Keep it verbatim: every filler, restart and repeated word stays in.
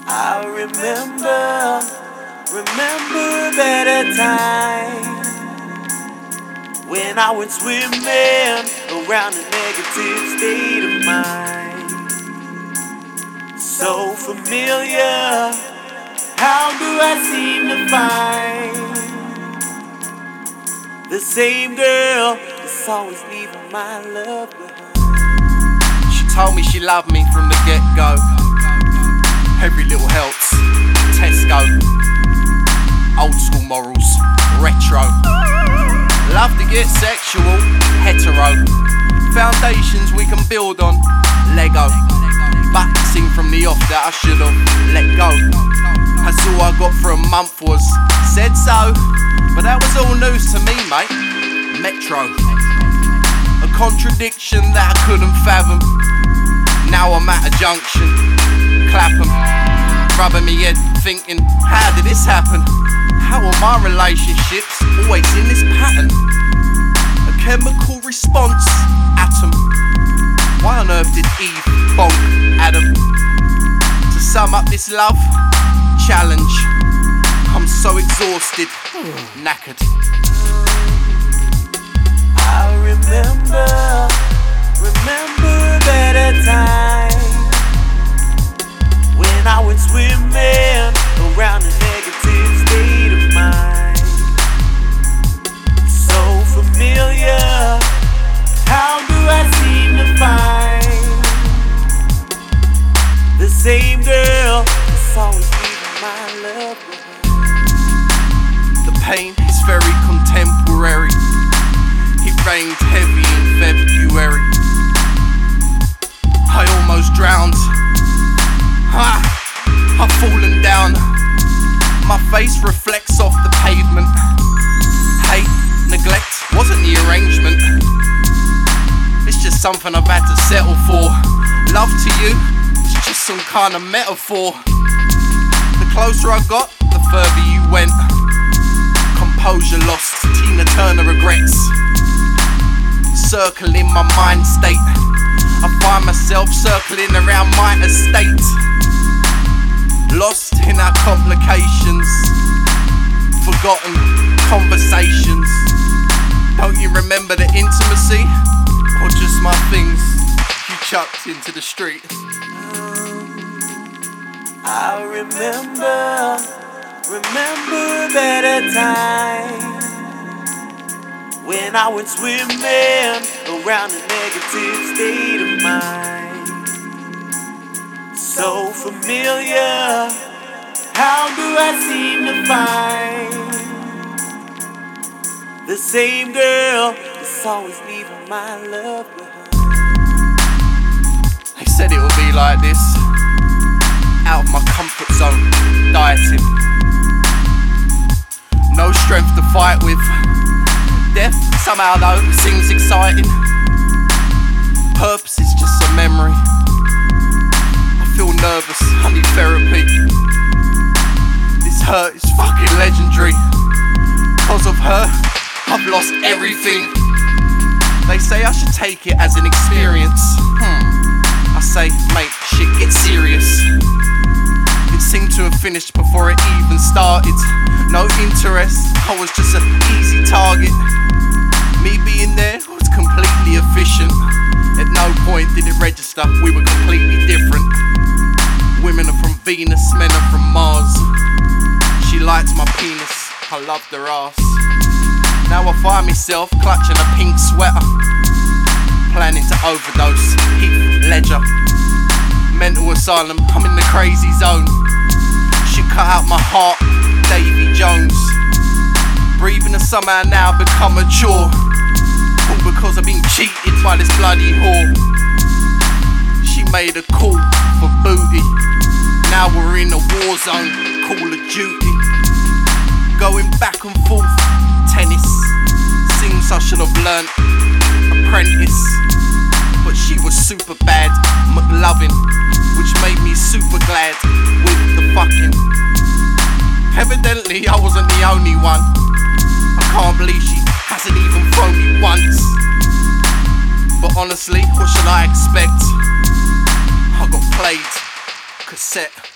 I remember, remember better times when I went swimming around a negative state of mind. So familiar, how do I seem to find the same girl that's always leaving my love behind? She told me she loved me from the get-go. Every little helps. Tesco. Old school morals. Retro. Love to get sexual. Hetero. Foundations we can build on. Lego. Bucking from the off that I should've let go. That's all I got for a month was said so. But that was all news to me, mate. Metro. A contradiction that I couldn't fathom. Now I'm at a junction. Clapham, rubbing me head, thinking, how did this happen? How are my relationships always in this pattern? A chemical response, atom. Why on earth did Eve bonk Adam? To sum up this love challenge, I'm so exhausted, knackered. I remember, remember better times when I went swimming around a negative state of mind. So familiar, how do I seem to find the same girl that's always leaving my love behind? The pain is very contemporary. It rained heavy in February. I almost drowned. Ha! I've fallen down. My face reflects off the pavement. Hate, neglect wasn't the arrangement. It's just something I've had to settle for. Love to you is just some kind of metaphor. The closer I got, the further you went. Composure lost, Tina Turner regrets. Circling my mind state, I find myself circling around my estate. Lost in our complications, forgotten conversations. Don't you remember the intimacy? Or just my things you chucked into the street? I remember, remember better times when I went swimming around a negative state of mind. So familiar, how do I seem to find the same girl that's always leaving my love behind? They said it would be like this. Out of my comfort zone, dieting. No strength to fight with. Death, somehow though, seems exciting. Purpose is just a memory. I feel nervous, I need therapy. This hurt is fucking legendary. Cause of her, I've lost everything. They say I should take it as an experience. Hmm. I say, mate, shit gets serious. It seemed to have finished before it even started. No interest, I was just an easy target. Me being there was completely efficient. At no point did it register we were completely different. Women are from Venus, men are from Mars. She likes my penis, I loved her ass. Now I find myself clutching a pink sweater, planning to overdose, Heath Ledger. Mental asylum, I'm in the crazy zone. She cut out my heart, Davy Jones. Breathing has somehow now become a chore. All because I've been cheated by this bloody whore. She made a call for booty. Now we're in a war zone, Call of Duty. Going back and forth, tennis. Seems I should have learnt Apprentice. But she was super bad, McLovin, which made me super glad with the fucking. Evidently I wasn't the only one. I can't believe she hasn't even thrown me once. But honestly, what should I expect? I got played cassette.